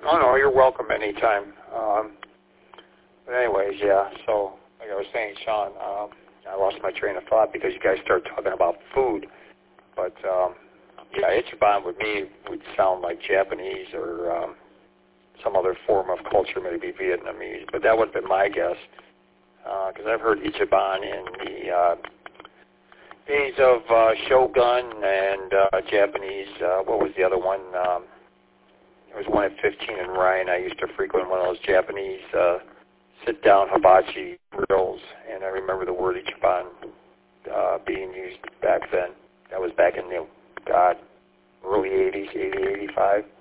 Oh, no, you're welcome anytime. But anyways, yeah, so like I was saying, Sean, I lost my train of thought because you guys started talking about food. But, yeah, Ichiban with me would sound like Japanese or some other form of culture, maybe Vietnamese. But that would have been my guess because I've heard Ichiban in the days of Shogun and Japanese. What was the other one? There was one at 15 in Ryan. I used to frequent one of those Japanese sit-down hibachi grills, and I remember the word Ichiban being used back then. That was back in the, early 80s, 80, 85.